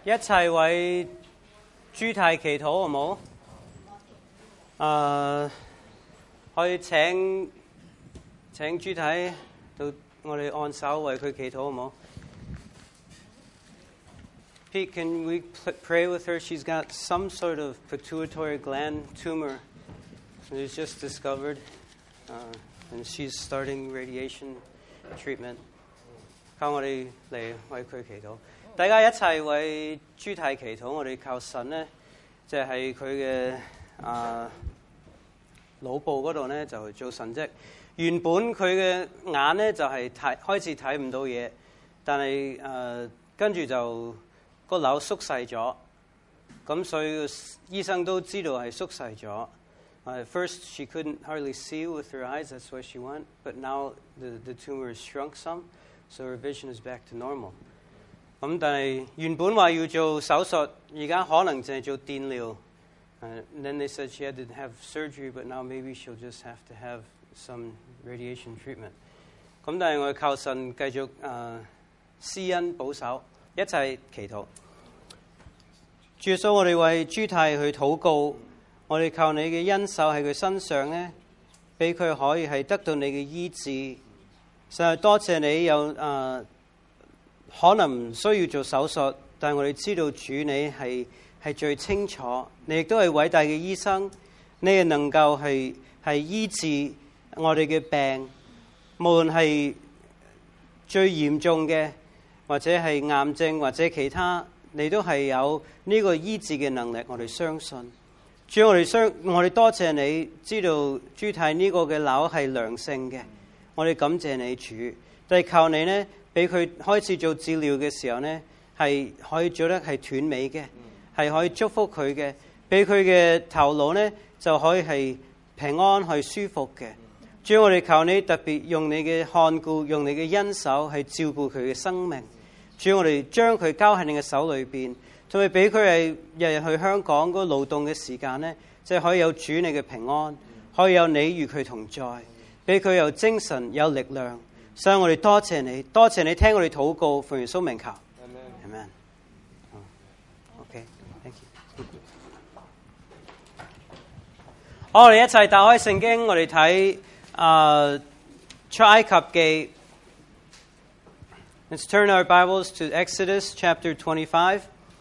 一齊為朱太祈禱好冇？可以請朱太到我哋按手為佢祈禱好冇？ Pete, can we pray with her? She's got some sort of pituitary gland tumor that was just discovered, and she's starting radiation treatment. 靠我哋嚟為佢祈禱，大家一齊為朱太祈禱。我哋靠神呢，就係佢嘅腦部嗰度呢，就做神蹟。原本佢嘅眼呢，就係開始睇唔到嘢，但係跟住就個瘤縮細咗，咁所以醫生都知道係縮細咗。At first she couldn't hardly see with her eyes, that's why she went, but now the tumor has shrunk some, so her vision is back to normal. 但係原本話要做手術，而家可能淨係做電療。And then they said she had to have surgery, but now maybe she'll just have to have some radiation treatment. 但係我哋靠神繼續施恩保守，一齊祈禱。主耶穌，我哋為朱太去禱告，我哋靠你嘅恩手喺佢身上呢，俾佢可以係得到你嘅醫治。實在多謝你有可能唔需要做手術，但係我哋知道主你係最清楚，你亦都係偉大嘅醫生，你係能夠係醫治我哋嘅病，無論係最嚴重嘅，或者係癌症或者其他，你都係有呢個醫治嘅能力，我哋相信。主，我哋多謝你知道朱太呢個嘅瘤係良性嘅，我哋感謝你主，但係靠你呢，俾佢開始做治療嘅時候呢，係可以做得係斷尾嘅，係可以祝福佢嘅，俾佢嘅頭腦呢就可以係平安係舒服嘅。主，我哋求你特別用你嘅看顧，用你嘅恩手係照顧佢嘅生命。主，我哋將佢交喺你嘅手裏邊，同埋俾佢係日日去香港嗰個勞動嘅時間呢，即係可以有主你嘅平安，可以有你與佢同在，俾佢有精神有力量。所以我哋多謝你，多謝你聽我哋禱告，奉耶穌名求。Amen. Okay, thank you. 好，我哋一齊打開聖經，我哋睇出埃及記。Let's turn our Bibles to Exodus chapter 25.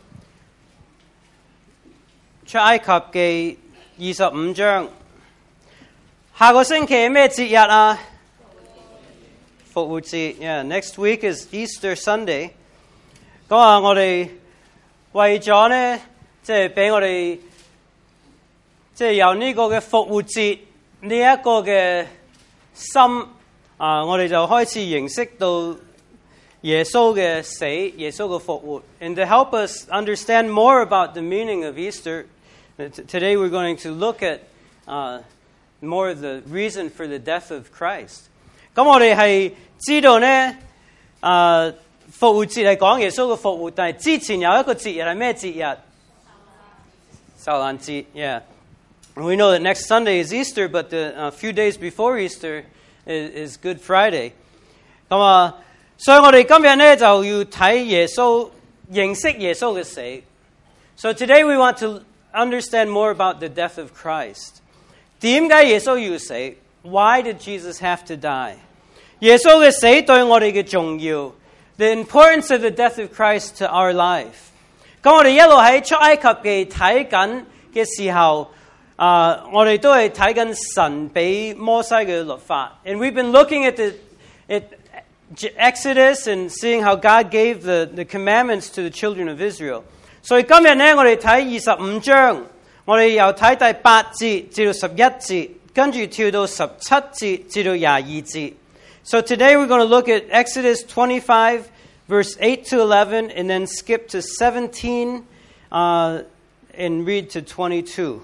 出埃及記25章。下個星期係咩節日啊？復活節。Yeah, next week is Easter Sunday. 我哋為咗呢，即係俾我哋，即係由呢個嘅復活節呢一個嘅心我哋就開始認識到耶穌嘅死，耶穌嘅復活。And to help us understand more about the meaning of Easter, today we're going to look at more of the reason for the death of Christ. 咁我哋係知道呢，復活節係講耶穌嘅復活，但係之前有一個節日係咩節日？受難節。Yeah. We know that next Sunday is Easter, but a few days before Easter is Good Friday. 所以我哋今日呢就要睇耶穌，認識耶穌嘅死。So today we want to understand more about the death of Christ. 點解耶穌要死？ Why did Jesus have to die? 耶穌嘅死對我哋嘅重要。The importance of the death of Christ to our life. 咁我哋一路喺出埃及記睇緊嘅時候，我哋都係睇緊神俾摩西嘅律法。And we've been looking at Exodus and seeing how God gave the commandments to the children of Israel. 所以今日呢，我哋睇25章，我哋由睇第8節至到11節，跟住跳到17節至到22節。So today we're going to look at Exodus 25, verse 8 to 11, and then skip to 17 and read to 22.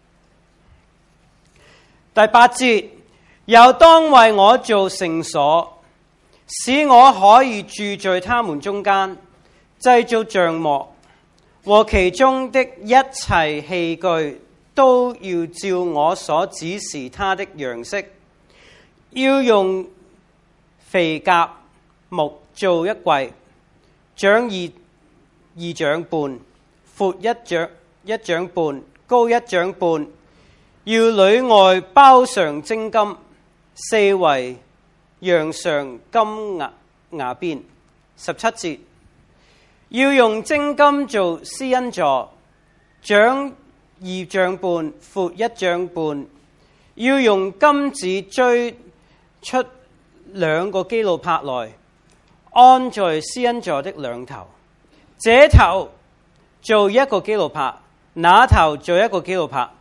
第8節，又當為我做聖所，使我可以住在他們中間，製造帳幕和其中的一切器具，都要照我所指示他的樣式，要用肥甲木做一櫃，長2 2掌半，闊1掌半，高1掌半，要裏外包上精金，四圍鑲上金牙邊。17節，要用精金做施恩座，長2掌半，闊1掌半，要用金子錐出2個基路伯來，安在施恩座的兩頭，這頭做1個基路伯，那頭做1個基路伯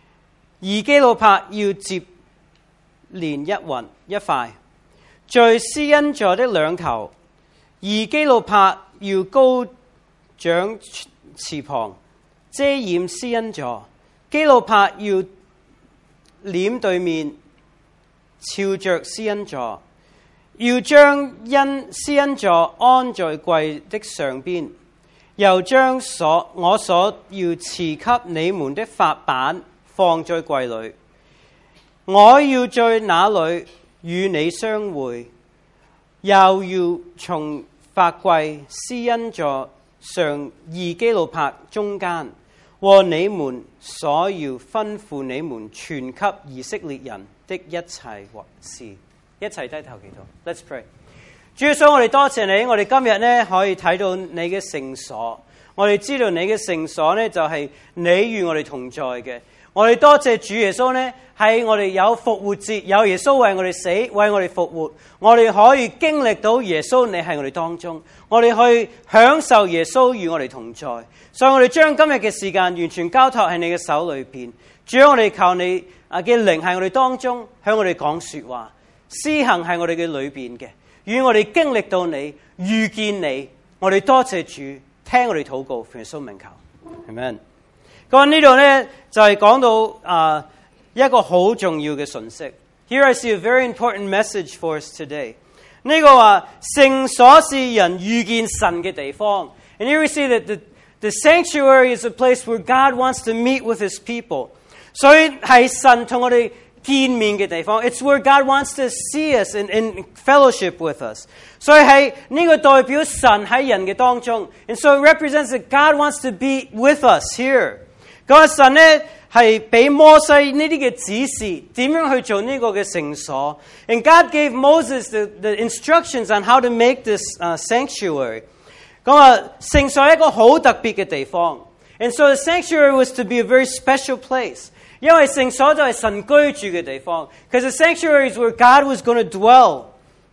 ，2基路伯要接連一塊，在施恩座的兩頭，2基路伯要高長翅膀，遮掩施恩座，基路伯要臉對面，朝着施恩座，要將施恩座安在櫃的上邊，又將我所要賜給你們的法版放在櫃裏。我要在那裏與你相會，又要從法櫃施恩座上2基路伯中間，和你們所要吩咐你們傳給以色列人的一切事。一齊低頭祈禱。Let's pray。主耶穌，我哋多謝你，我哋今日呢可以睇到你嘅聖所，我哋知道你嘅聖所呢就係你與我哋同在嘅。我哋多謝主耶穌呢，係我哋有復活節，有耶穌為我哋死，為我哋復活，我哋可以經歷到耶穌你喺我哋當中，我哋可以享受耶穌與我哋同在。所以我哋將今日嘅時間完全交託喺你嘅手裏邊。主，我哋求你嘅靈喺我哋當中，向我哋講說話，施行喺我哋嘅裏邊嘅，與我哋經歷到你，遇見你。我哋多謝主，聽我哋禱告，奉耶穌名求，阿們。咁呢度呢就係講到一個好重要嘅信息。Here I see a very important message for us today。呢個話聖所是人遇見神嘅地方。And here we see that the sanctuary is a place where God wants to meet with His people。所以係神同我哋見面嘅地方。It's where God wants to see us and fellowship with us。所以係呢個代表神喺人嘅當中。And so it represents that God wants to be with us here。咁神呢係俾摩西呢啲嘅指示，點樣去做呢個嘅聖所。And God gave Moses the instructions on how to make this sanctuary。咁聖所係一個好特別嘅地方。And so the sanctuary was to be a very special place。因為聖所就係神居住嘅地方。Because the sanctuary is where God was going to dwell。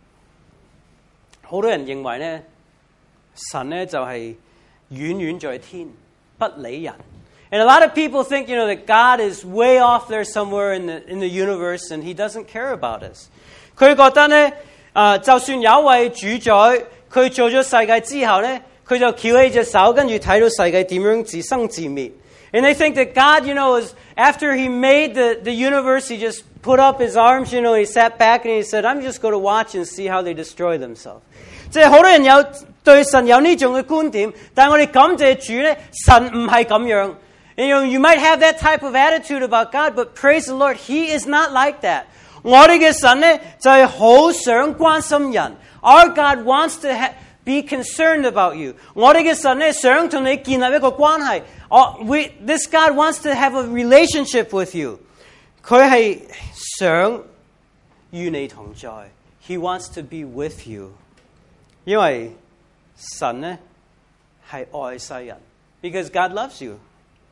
好多人認為呢，神呢就係遠遠在天，不理人。And a lot of people think, that God is way off there somewhere in the universe and He doesn't care about us. 佢覺得呢，就算有一位主宰，佢做咗世界之後呢，佢就翹起隻手，跟住睇到世界點樣自生自滅。And they think that God, is after He made the universe, He just put up His arms, He sat back and He said, I'm just going to watch and see how they destroy themselves. 即係好多人對神有呢種嘅觀點，但係我哋感謝主呢，神唔係咁樣。You might have that type of attitude about God, but praise the Lord, He is not like that. 我哋嘅神呢，就係好想關心人。Our God wants to be concerned about you. 我哋嘅神呢，想同你建立一個關係。This God wants to have a relationship with you. 佢係想與你同在。He wants to be with you. 因為神呢，係愛世人。Because God loves you.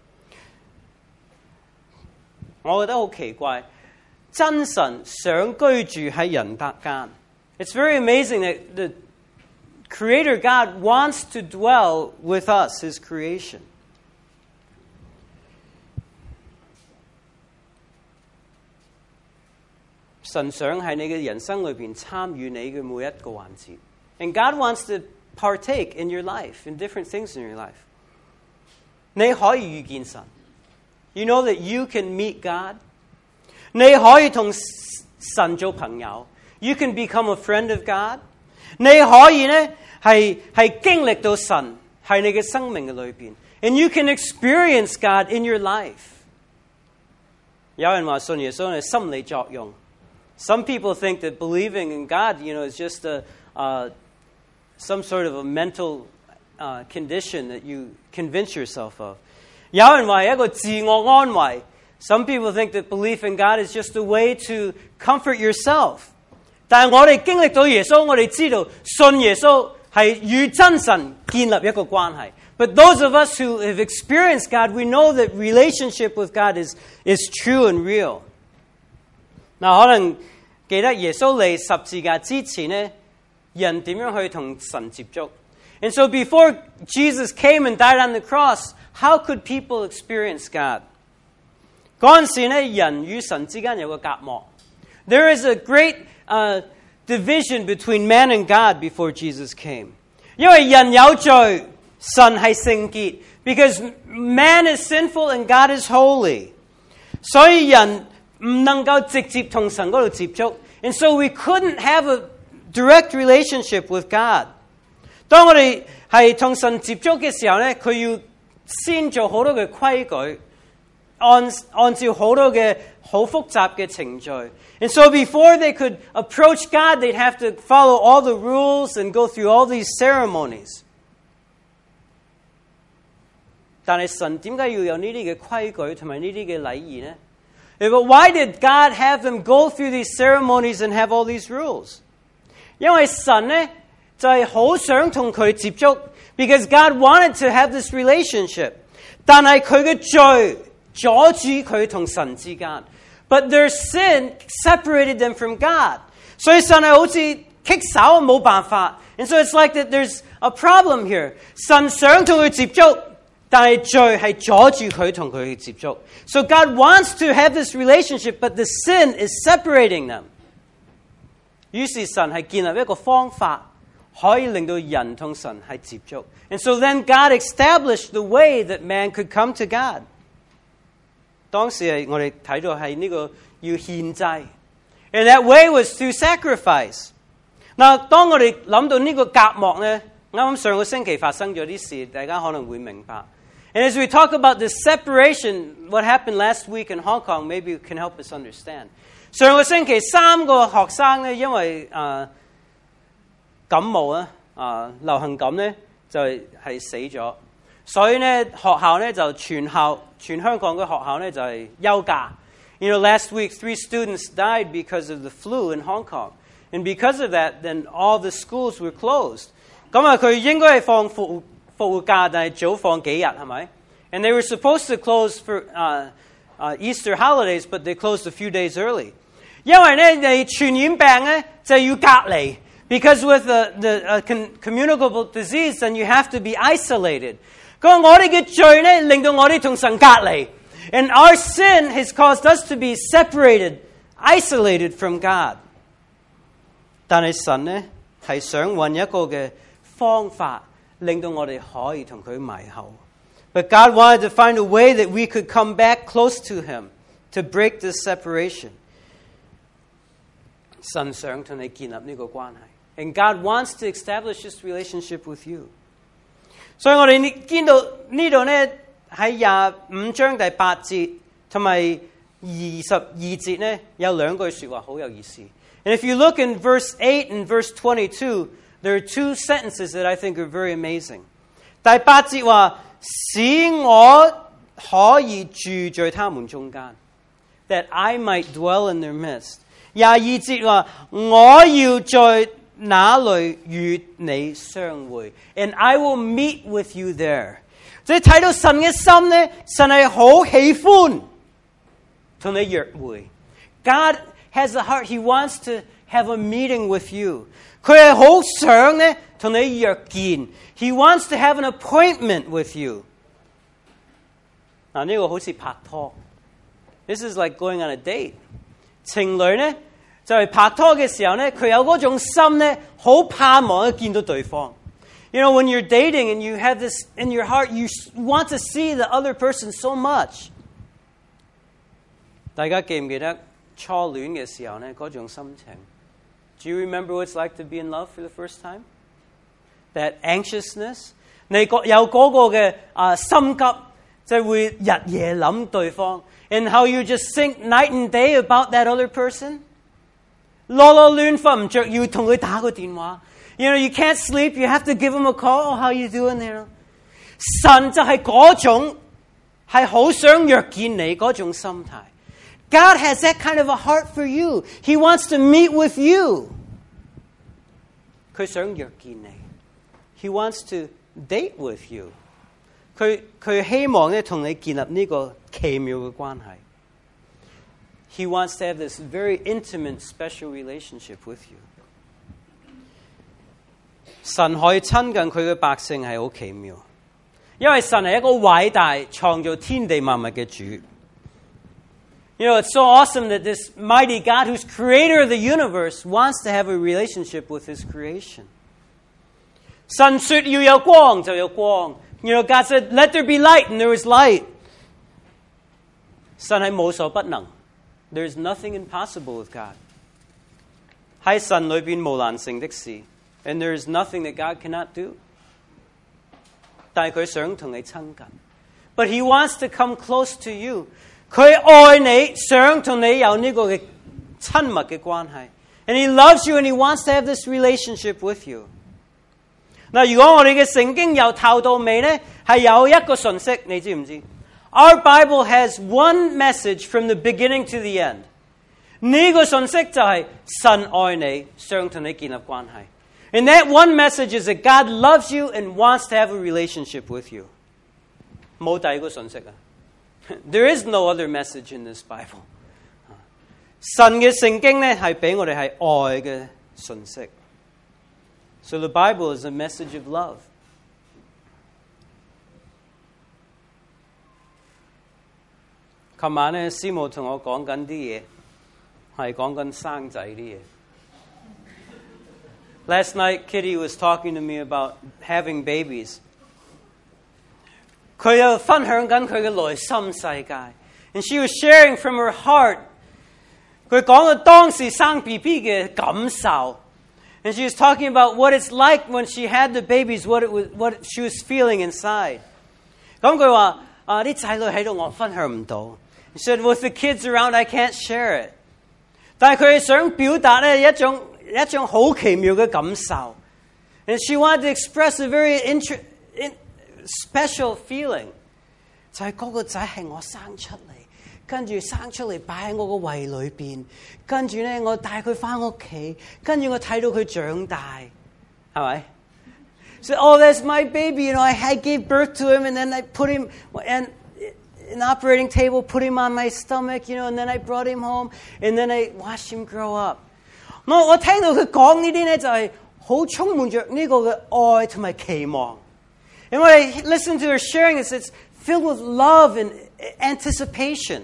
我覺得好奇怪，真神想居住喺人間。It's very amazing that the Creator God wants to dwell with us, His creation. 神想喺你嘅人生裏邊參與你嘅每一個環節。And God wants to partake in your life, in different things in your life. 你可以遇見神。You know that you can meet God. 你可以同神做朋友。You can become a friend of God. 你可以呢係經歷到神喺你嘅生命嘅裏邊。And you can experience God in your life. 有人話信耶穌係心理作用。Some people think that believing in God, is just some sort of a mental condition that you convince yourself of. 有人話係一個自我安慰。Some people think that belief in God is just a way to comfort yourself. 但係我哋經歷到耶穌，我哋知道信耶穌係與真神建立一個關係。But those of us who have experienced God, we know that relationship with God is true and real. 嗱，可能記得耶穌嚟十字架之前呢，人點樣去同神接觸？ And so before Jesus came and died on the cross, how could people experience God? 嗰陣時呢，人與神之間有個隔膜。There is a great division between man and God before Jesus came. 因為人有罪，神係聖潔。Because man is sinful and God is holy. 所以人唔能夠直接同神嗰度接觸。And so we couldn't have a direct relationship with God. 當我哋係同神接觸嘅時候呢，佢要先做好多嘅規矩，按照好多嘅好複雜嘅程序。And so before they could approach God, they'd have to follow all the rules and go through all these ceremonies. 但係神點解要有呢啲嘅規矩同埋呢啲嘅禮儀呢？ But why did God have them go through these ceremonies and have all these rules? 因為神呢就係好想同佢接觸 because God wanted to have this relationship. 但係佢嘅罪阻止佢同神之間。But their sin separated them from God. 所以神係好似棘手冇辦法。And so it's like that there's a problem here. 神想同佢接觸，但係罪係阻住佢同佢接觸。So God wants to have this relationship, but the sin is separating them. 於是神係建立一個方法，可以令到人同神係接觸。And so then God established the way that man could come to God. 當時係我哋睇到係呢個要獻祭。And that way was through sacrifice. 嗱，當我哋諗到呢個隔膜呢，啱啱上個星期發生咗啲事，大家可能會明白。And as we talk about the separation, what happened last week in Hong Kong, maybe you can help us understand. 上個星期3個學生呢，因為感冒啊，流行感呢，就係死咗，所以呢學校呢就全香港嘅學校呢就係休假。You know, last week 3 students died because of the flu in Hong Kong, and because of that, then all the schools were closed. 咁啊，佢應該係放復活假，但係早放幾日係咪？ And they were supposed to close for Easter holidays, but they closed a few days early. 因為呢，你傳染病呢就要隔離。Because with the communicable disease, then you have to be isolated. 佢話我哋嘅罪呢，令到我哋同神隔離。And our sin has caused us to be separated, isolated from God. 但係神呢，係想揾一個嘅方法，令到我哋可以同佢埋口。But God wanted to find a way that we could come back close to Him, to break this separation. 神想同你建立呢個關係。And God wants to establish this relationship with you. 所以我哋見到呢度呢，喺25章第8節同埋22節呢，有兩句說話好有意思。And if you look in verse 8 and verse 22, there are 2 sentences that I think are very amazing. 第8節話，使我可以住在他們中間 ，that I might dwell in their midst. 22節話，我要在那裏與你相會 ，and I will meet with you there。即係睇到神嘅心呢，神係好喜歡同你約會。God has a heart; He wants to have a meeting with you。佢係好想呢同你約見。He wants to have an appointment with you。嗱，呢個好似拍拖。This is like going on a date。情侶呢？就係拍拖嘅時候呢，佢有嗰種心呢，好盼望見到對方。You know, when you're dating and you have this in your heart, you want to see the other person so much. 大家記唔記得初戀嘅時候呢，嗰種心情 Do you remember what it's like to be in love for the first time? That anxiousness? 你有嗰個嘅心急，就會日夜諗對方 And how you just think night and day about that other person?囉囉攣瞓唔着，要同佢打個電話。 You know, you can't sleep, you have to give him a call. Oh, how you doing there? 神就係嗰種係好想約見你嗰種心態。God has that kind of a heart for you. He wants to meet with you. 佢想約見你。He wants to date with you. 佢希望咧同你建立呢個奇妙嘅關係。He wants to have this very intimate, special relationship with you. 神可以親近佢嘅百姓係好奇妙，因為神係一個偉大創造天地萬物嘅主。You know, it's so awesome that this mighty God, who's creator of the universe, wants to have a relationship with his creation. 神說要有光就有光。You know, God said, let there be light, and there was light. 神係無所不能。There's nothing impossible with God. 喺神裏邊無難成的事。And there is nothing that God cannot do. 但係佢想同你親近。But He wants to come close to you. 佢愛你，想同你有呢個嘅親密嘅關係。And He loves you and He wants to have this relationship with you. 嗱，如果我哋嘅聖經由頭到尾呢，係有一個信息，你知唔知？ Our Bible has one message from the beginning to the end. 呢個信息就係神愛你，想同你建立關係。And that one message is that God loves you and wants to have a relationship with you. 冇第二個信息啊。There is no other message in this Bible. 神嘅聖經呢係俾我哋係愛嘅信息。So the Bible is a message of love. 琴晚呢，師母同我講緊啲嘢，係講緊生仔啲嘢。Last night, Kitty was talking to me about having babies. 佢又分享緊佢嘅內心世界。And she was sharing from her heart. 佢講佢當時生 BB 嘅感受。And she was talking about what it's like when she had the babies, what she was feeling inside. 咁佢話啲仔女喺度我分享唔到。She said, with the kids around, I can't share it. 但係佢想表達咧一種好奇妙嘅感受。And she wanted to express a very special feeling. 就係嗰個仔係我生出嚟，跟住生出嚟擺喺我個胃裏邊，跟住咧我帶佢返屋企，跟住我睇到佢長大，係咪？So, oh, that's my baby. You know, I gave birth to him, and then I put him and an operating table, put him on my stomach, you know, and then I brought him home, and then I watched him grow up. 我聽到佢講呢啲咧，就係好充滿着呢個嘅愛同埋期望。And when I listen to her sharing this, it's filled with love and anticipation.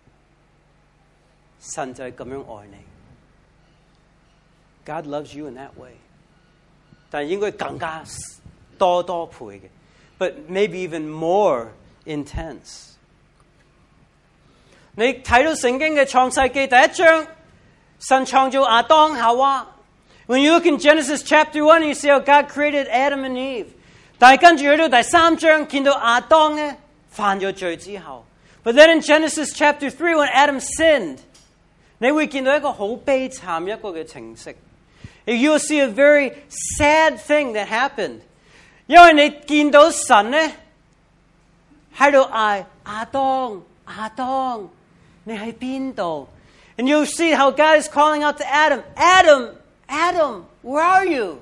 神就係咁樣愛你。God loves you in that way. 但係應該更加多倍嘅 ，but maybe even more intense. 你睇到聖經嘅創世記第一章，神創造亞當夏娃。When you look in Genesis chapter 1, you see how God created Adam and Eve. 但係跟住去到第三章，見到亞當咧犯咗罪之後。But then in Genesis chapter 3, when Adam sinned, 你會見到一個好悲慘一個嘅情色。You will see a very sad thing that happened. 因為你見到神咧喺度嗌亞當，亞當，你喺邊度？ And you'll see how God is calling out to Adam, Adam, Adam, where are you?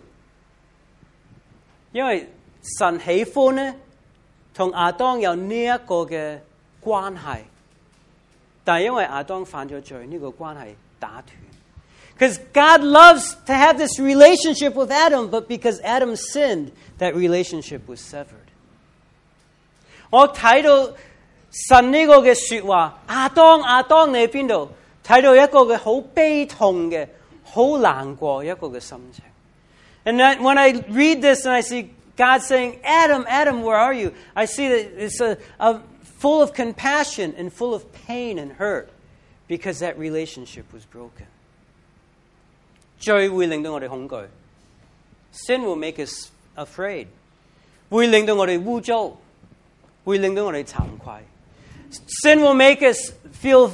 因為神喜歡咧同亞當有呢一個嘅關係，但係因為亞當犯咗罪，呢個關係打斷。Because God loves to have this relationship with Adam, but because Adam sinned, that relationship was severed. 我睇到神呢個嘅說話，亞當，亞當，你喺邊度？睇到一個嘅好悲痛嘅、好難過一個嘅心情。And then when I read this and I see God saying, Adam, Adam, where are you? I see that it's full of compassion and full of pain and hurt because that relationship was broken. 罪會令到我哋恐懼 Sin will make us afraid. 會令到我哋污糟，會令到我哋慚愧。Sin will make us feel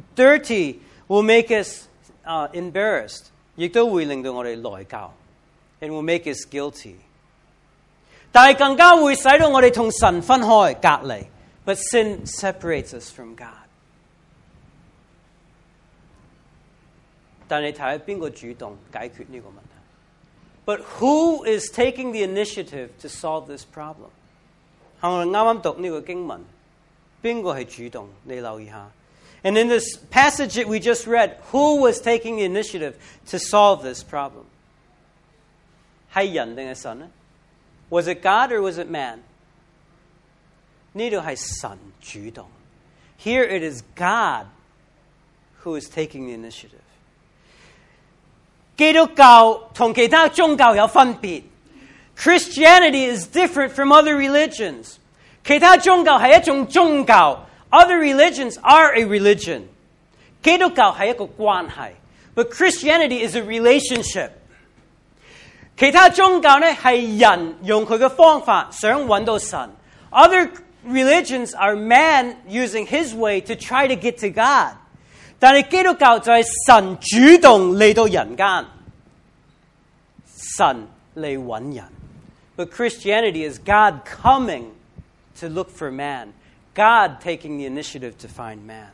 dirty, will make us embarrassed. 亦都會令到我哋內疚。 and will make us guilty. 但係更加會使到我哋同神分開隔離。But sin separates us from God. 但你睇下邊個主動解決呢個問題？ But who is taking the initiative to solve this problem? 我哋啱啱讀呢個經文，邊個係主動？你留意下。And in this passage that we just read, who was taking the initiative to solve this problem? 係人定係神呢？ Was it God or was it man? 呢度係神主動。Here it is God who is taking the initiative. 基督教同其他宗教有分別。Christianity is different from other religions. 其他宗教係一種宗教。Other religions are a religion. 基督教係一個關係。But Christianity is a relationship. 其他宗教呢係人用佢嘅方法想揾到神。Other religions are man using his way to try to get to God. 但係基督教就係神主動嚟到人間，神嚟揾人。But Christianity is God coming to look for man. God taking the initiative to find man.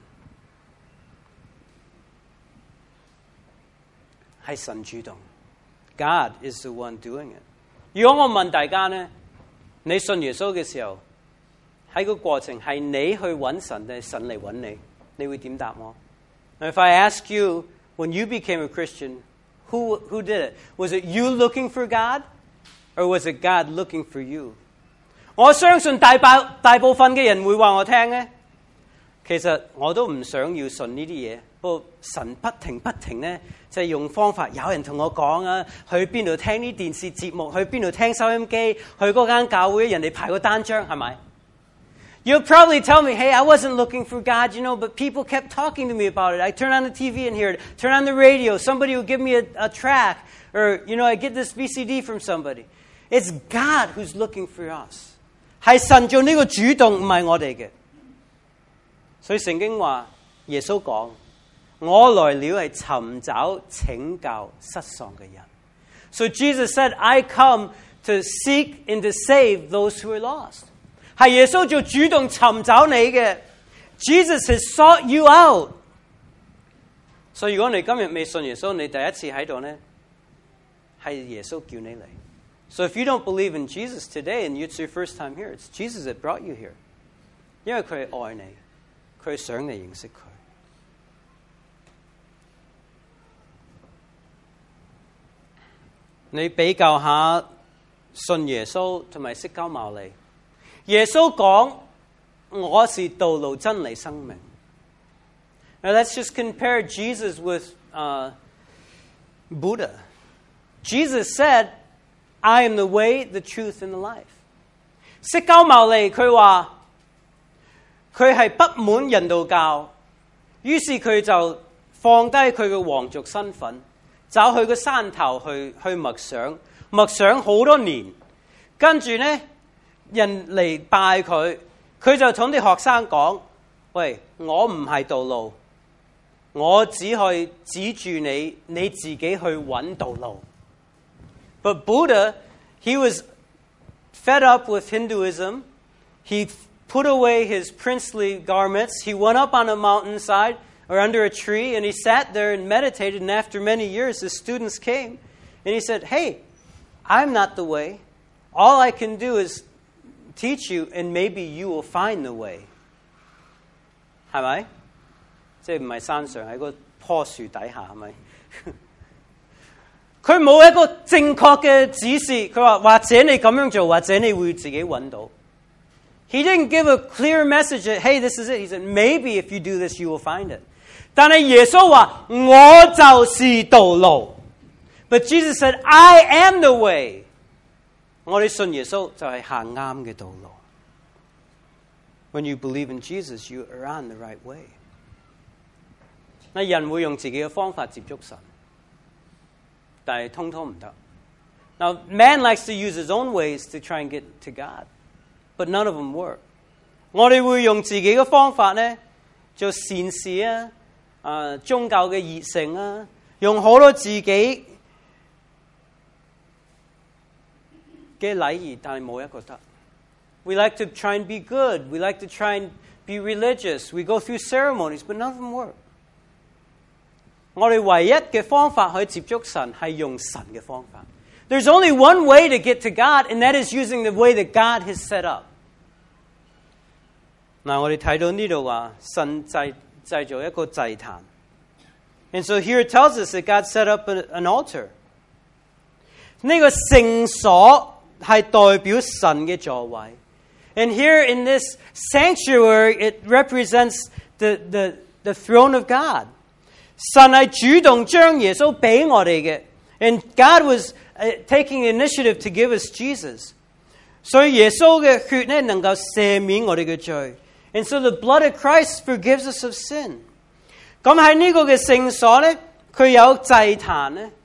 係神主動。God is the one doing it. 如果我問大家呢，你信耶穌嘅時候，喺個過程係你去揾神定係神嚟揾你？你會點答我？ If I ask you, when you became a Christian, who did it? Was it you looking for God? Or was it God looking for you? 我相信大部分嘅人會話我聽呢，其實我都唔想要信呢啲嘢，不過神不停呢，就係用方法，有人同我講啊，去邊度聽呢電視節目，去邊度聽收音機，去嗰間教會，人哋排個單張，係咪？ You'll probably tell me, hey, I wasn't looking for God, but people kept talking to me about it. I turn on the TV and hear it. Turn on the radio. Somebody would give me a track. Or, I get this VCD from somebody. It's God who's looking for us. 係神做呢個主動，唔係我哋嘅。所以聖經話，耶穌講，我來了係尋找拯救失喪嘅人。So Jesus said, I come to seek and to save those who are lost. 係耶穌做主動尋找你嘅。Jesus has sought you out. 所以如果你今日未信耶穌，你第一次喺度呢，係耶穌叫你嚟。So if you don't believe in Jesus today and it's your first time here, it's Jesus that brought you here. 因為佢係愛你，佢想你認識佢。你比較下信耶穌同埋釋迦牟尼。耶穌講：我是道路、真理、生命。Now let's just compare Jesus with Buddha. Jesus said, I am the way, the truth, and the life. 釋迦牟尼佢話佢係不滿人道教，於是佢就放低佢嘅皇族身份，走去個山頭去默想，默想好多年，跟住呢人嚟拜佢，佢就同啲學生講：喂，我唔係道路，我只可以指住你，你自己去揾道路。But Buddha, he was fed up with Hinduism. He put away his princely garments. He went up on a mountainside or under a tree, and he sat there and meditated. And after many years, his students came, and he said, hey, I'm not the way. All I can do is teach you, and maybe you will find the way. 係咪？即係唔係山上喺個棵樹底下係咪？佢冇一個正確嘅指示，佢話或者你咁樣做，或者你會自己揾到。He didn't give a clear message that, hey, this is it. He said, maybe if you do this, you will find it. 但係耶穌話，我就是道路。But Jesus said, I am the way. 我哋信耶穌就係行啱嘅道路。When you believe in Jesus, you are on the right way. 人會用自己嘅方法接觸神，但係通通唔得。Now, man likes to use his own ways to try and get to God, but none of them work. 我哋會用自己嘅方法呢，做善事啊，宗教嘅熱誠啊，用好多自己嘅禮儀，但係冇一個得。We like to try and be good. We like to try and be religious. We go through ceremonies, but none of them work. 我哋唯一嘅方法可以接觸神係用神嘅方法。There's only one way to get to God, and that is using the way that God has set up. 嗱，我哋睇到呢度話神製造一個祭壇。And so here it tells us that God set up an altar. 呢個聖所係代表神嘅座位。And here in this sanctuary, it represents the throne of God. 神係主動將耶穌俾我哋嘅。And God was taking the initiative to give us Jesus. 所以耶穌嘅血咧能夠赦免我哋嘅罪。And so the blood of Christ forgives us of sin. 咁喺呢個嘅聖所咧，佢有祭壇咧，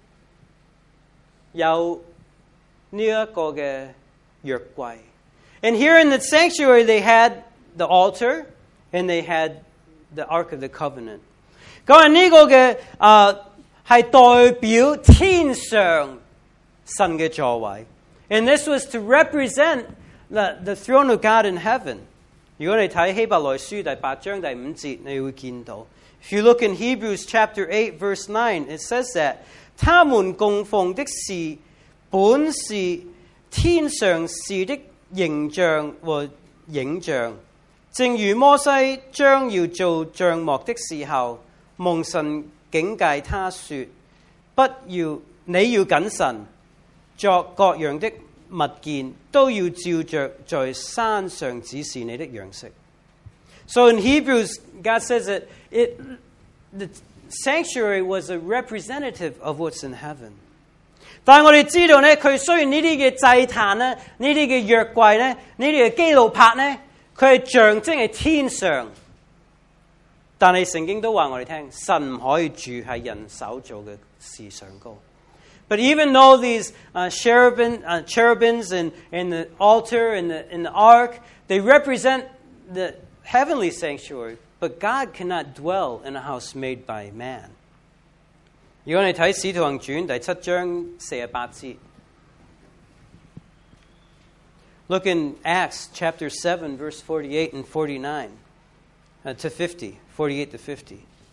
有呢一個嘅約櫃。And here in the sanctuary, they had the altar and they had the Ark of the Covenant. 咁呢個嘅係代表天上神嘅座位。And this was to represent the throne of God in heaven. 如果你睇希伯來書第8章第5節，你會見到。If you look in Hebrews chapter 8 verse 9, it says that 他們供奉的是本是天上事的形象和影像，正如摩西將要做帳幕的時候，蒙神警戒他說：你要謹慎，作各樣的物件都要照着在山上指示你的樣式。So in Hebrews, God says that the sanctuary was a representative of what's in heaven. 但係我哋知道咧，佢雖然呢啲嘅祭壇咧、呢啲嘅約櫃咧、呢啲嘅基路伯咧，佢係象徵係天上。但係聖經都話我哋聽，神唔可以住喺人手做嘅事上高。But even though these cherubims and the altar and the ark, they represent the heavenly sanctuary, but God cannot dwell in a house made by man. 如果你睇《使徒行傳》第7章48節 ，Look in Acts chapter 7 verse 48 and 49 to 50, 48 to 50。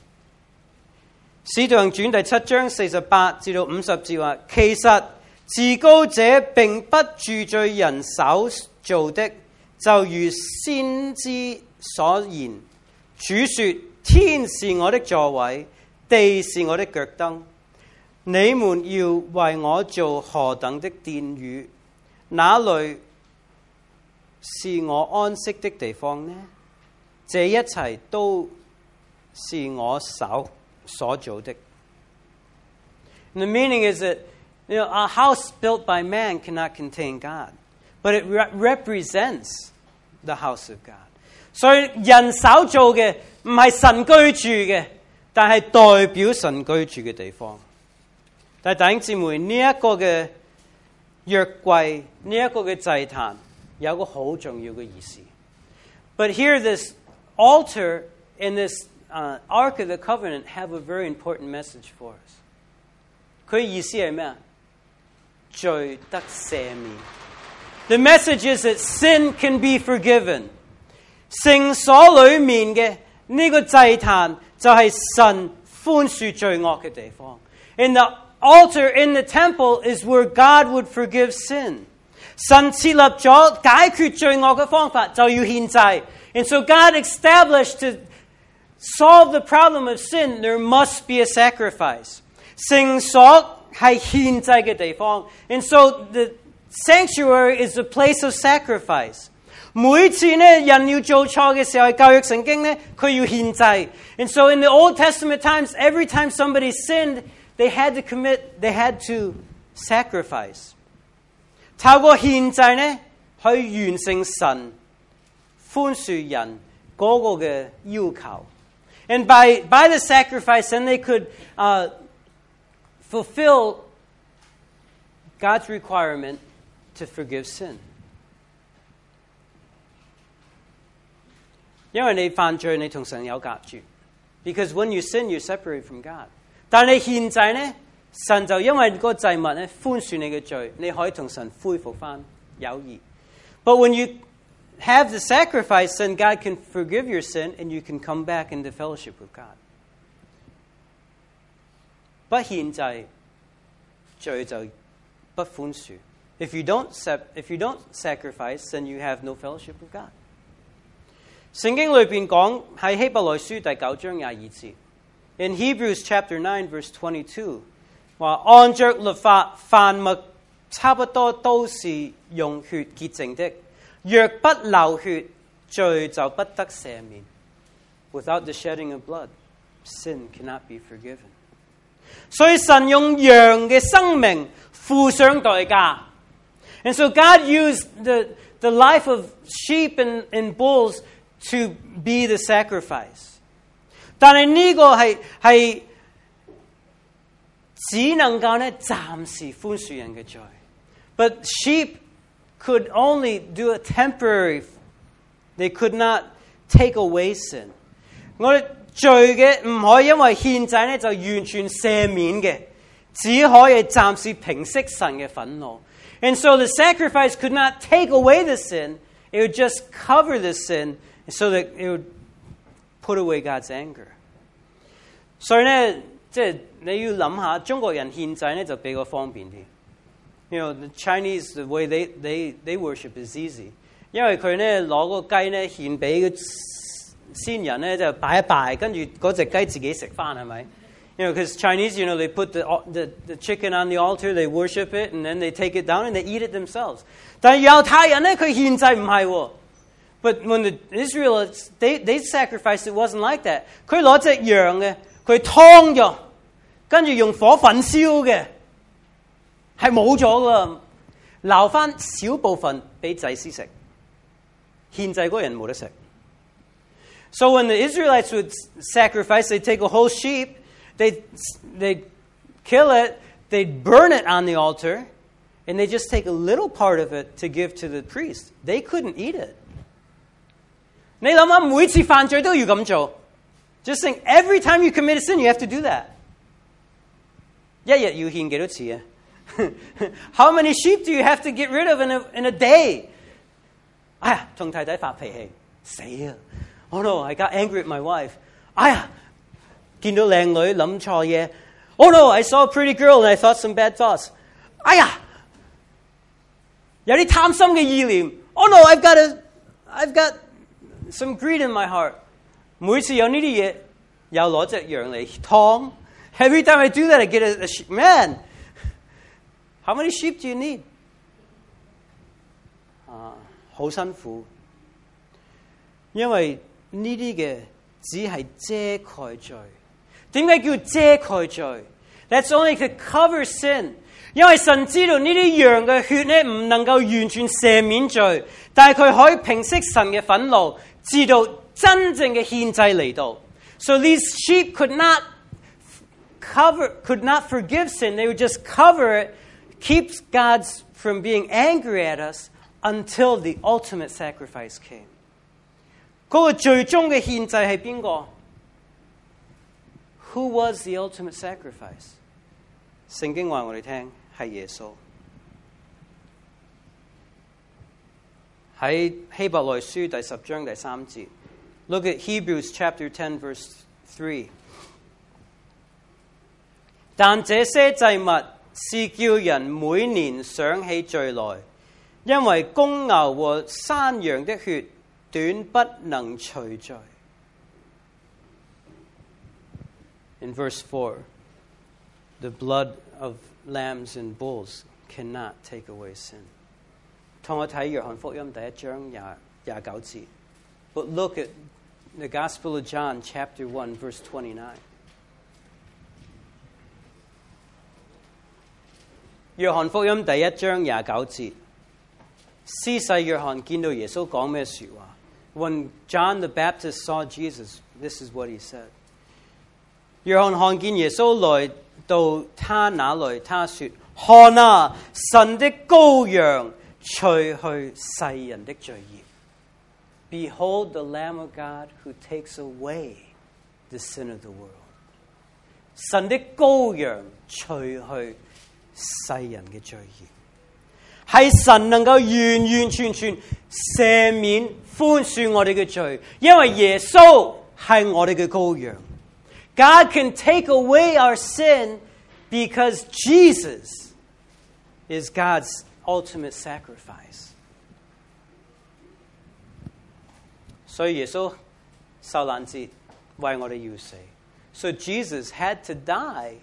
使徒行傳第7章48至到50節話，其實至高者並不住在人手做的，就如先知所言，主說：天是我的座位，地是我的腳燈。你們要為我做何等的殿宇？哪裏是我安息的地方呢？這一切都是我手所做的。And the meaning is that a house built by man cannot contain God, but it represents the house of God. 所以人手做嘅唔係神居住嘅，但係代表神居住嘅地方。但係弟兄姊妹，呢一個嘅約櫃，呢一個嘅祭壇，有一個好重要嘅意思。But here this altar and this Ark of the Covenant have a very important message for us. 佢意思係咩啊？罪得赦免。The message is that sin can be forgiven. 聖所裏面嘅呢個祭壇就係神寬恕罪惡嘅地方。And the altar in the temple is where God would forgive sin. 神設立咗解決罪惡嘅方法，就要獻祭。And so God established to solve the problem of sin, there must be a sacrifice. 聖所係獻祭嘅地方。And so the sanctuary is a place of sacrifice. 每次咧人要做錯嘅時候，教育聖經咧，佢要獻祭。And so in the Old Testament times, every time somebody sinned, they had to sacrifice. 透過獻祭咧，去完成神寬恕人嗰個嘅要求。And by the sacrifice, then they could fulfill God's requirement to forgive sin. 因為你犯罪，你同神有隔絕。Because when you sin, you separate from God. 但你獻祭呢，神就因為嗰個祭物咧寬恕你嘅罪，你可以同神恢復翻有義。But when you have the sacrifice, then God can forgive your sin and you can come back into fellowship with God. 不獻祭，罪就不寬恕。If you don't sacrifice, then you have no fellowship with God. 聖經裏邊講喺希伯來書第9章22節 ，in Hebrews chapter 9 verse 22，話按着律法，凡物差不多都是用血潔淨的，若不流血，罪就不得赦免。Without the shedding of blood, sin cannot be forgiven. 所以神用羊嘅生命付上代價。And so God used the life of sheep and bulls to be the sacrifice. 但係呢個係只能夠咧暫時寬恕人嘅罪。But sheep could only do a temporary. They could not take away sin. 我哋罪嘅唔可以因為獻祭咧就完全赦免嘅，只可以暫時平息神嘅憤怒。And so the sacrifice could not take away the sin. It would just cover the sin so that it would put away God's anger. 所以咧，即係你要諗下，中國人獻祭咧就比較方便啲。You know, the Chinese, the way they worship is easy. 因為佢咧攞個雞咧獻俾個先人咧就擺一擺，跟住嗰隻雞自己食翻係咪？ You know, because Chinese, they put the chicken on the altar, they worship it, and then they take it down and they eat it themselves. 但係猶太人咧，佢獻祭唔係喎。But when the Israelites, they sacrificed, it wasn't like that. 佢攞隻羊嘅，佢劏咗，跟住用火焚燒嘅，係冇咗噶，留翻少部分俾祭司食。獻祭嗰個人冇得食。So when the Israelites would sacrifice, they'd take a whole sheep, they'd kill it, they'd burn it on the altar, and they just take a little part of it to give to the priest. They couldn't eat it. 你諗下，每次犯罪都要咁做。Just think, every time you commit a sin, you have to do that. 一日要獻幾多次啊？ How many sheep do you have to get rid of in a day? 哎呀，同太太發脾氣，死啊！ Oh no, I got angry at my wife. 哎呀，見到靚女諗錯嘢。Oh no, I saw a pretty girl and I thought some bad thoughts. 哎呀，有啲貪心嘅意念。Oh no, I've got some greed in my heart. 每次有呢啲嘢，又攞隻羊嚟劏。Every time I do that, I get a sheep. Man, how many sheep do you need? 好辛苦，因為呢啲嘅只係遮蓋罪。點解叫遮蓋罪？ That's only to cover sin。因為神知道呢啲羊嘅血咧唔能夠完全赦免罪，但係佢可以平息神嘅憤怒，直到真正嘅獻祭嚟到。So these sheep could not forgive sin. They would just cover it, keeps God from being angry at us until the ultimate sacrifice came. 嗰個最終嘅獻祭係邊個？ Who was the ultimate sacrifice? 聖經話我哋聽係耶穌。喺希伯來書第10章第3節 ，Look at Hebrews chapter 10 verse 3。但這些祭物是叫人每年想起罪來，因為公牛和山羊的血短不能除罪。In verse 4, the blood of lambs and bulls cannot take away sin. 同我睇約翰福音第1章29節。But look at the Gospel of John, chapter 1, verse 29. 約翰福音第1章29節。施洗約翰見到耶穌講咩說話 ？When John the Baptist saw Jesus, this is what he said. 約翰看見耶穌來到他那裏，他說：看啊，神的羔羊，除去世人的罪孽。Behold the Lamb of God who takes away the sin of the world. 神的羔羊，除去世人嘅罪孽。 係神能夠完完全全赦免寬恕我哋嘅罪，因為耶穌係我哋嘅羔羊。God can take away our sin because Jesus is God's ultimate sacrifice. 所以耶穌受難節為我哋要死。So Jesus had to die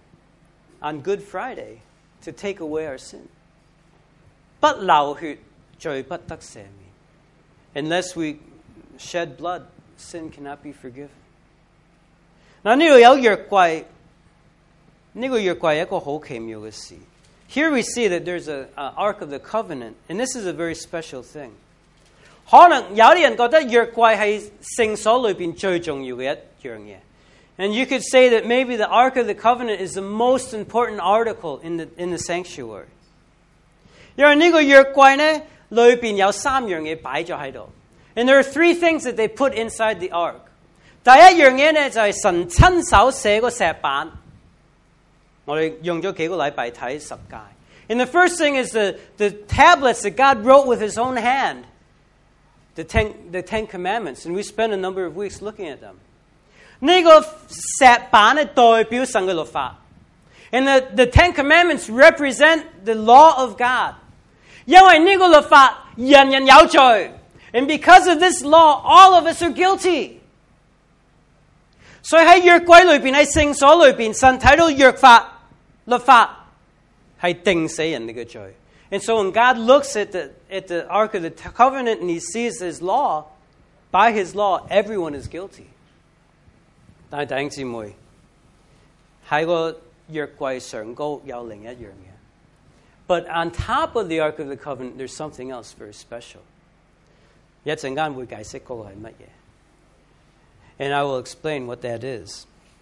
on Good Friday to take away our sin. 不流血，罪不得赦免。Unless we shed blood, sin cannot be forgiven. 嗱，呢度有約櫃，呢個約櫃係一個好奇妙嘅事。Here we see that there's an Ark of the Covenant, and this is a very special thing. 可能有啲人覺得約櫃係聖所裏邊最重要嘅一樣嘢。And you could say that maybe the Ark of the Covenant is the most important article in the sanctuary. 因為呢個約櫃呢，裏邊有3樣嘢擺咗喺度。And there are 3 things that they put inside the ark. 第一樣嘢呢，就係神親手寫個石板。我哋用咗幾個禮拜睇十誡。And the first thing is the tablets that God wrote with His own hand. The Ten Commandments. And we spent a number of weeks looking at them. 呢個石板咧代表神嘅律法。And the Ten Commandments represent the law of God. 因為呢個律法人人有罪。And because of this law, all of us are guilty. 所以喺約櫃裏邊，喺聖所裏邊，神睇到律法係定死人哋嘅罪。And so when God looks at the Ark of the Covenant and He sees His law, by His law, everyone is guilty. 但係弟兄姊妹，喺個約櫃上高有另一樣嘢。But on top of the Ark of the Covenant, there's something else very special. 一陣間會解釋嗰個係乜嘢。And I will explain what that is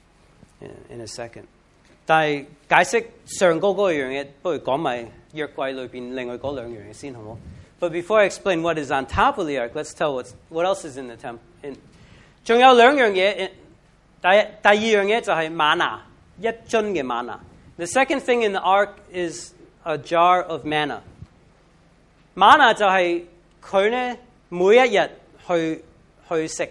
in a second. 但係解釋上高嗰樣嘢，不如講埋約櫃裏邊另外嗰兩樣嘢先，好唔好？ But before I explain what is on top of the ark, let's tell what else is in the temple. 仲有兩樣嘢。第二樣嘢就係嗎哪，一樽嘅嗎哪。The second thing in the ark is a jar of manna. 嗎哪就係佢咧每一日去食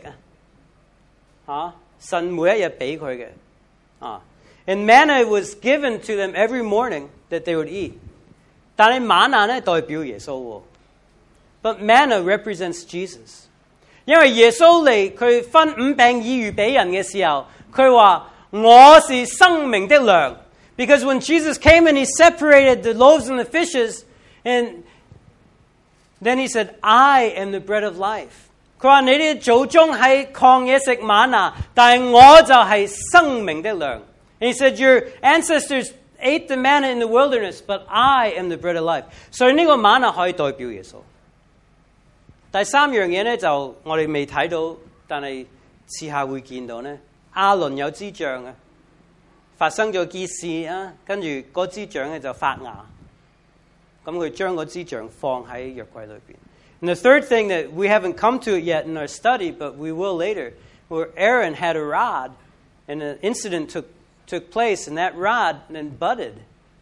神每一日俾佢嘅And manna was given to them every morning that they would eat. 但係嗎哪咧代表耶穌喎。But manna represents Jesus. 因為耶穌嚟，佢分5餅2魚俾人嘅時候，佢話我是生命的糧。Because when Jesus came and He separated the loaves and the fishes, and then He said, I am the bread of life. 佢話你哋祖宗喺曠野食嗎哪，但係我就係生命的糧。And He said, your ancestors ate the manna in the wilderness, but I am the bread of life. 所以呢個嗎哪可以代表耶穌。第三樣嘢咧就我哋未睇到，但係遲下會見到咧。亞倫有支杖發生咗件事跟住嗰支杖咧就發芽，咁佢將嗰支杖放喺約櫃裏邊。And the third thing that we haven't come to it yet in our study, but we will later, where Aaron had a rod, and an incident took place, and that rod then budded,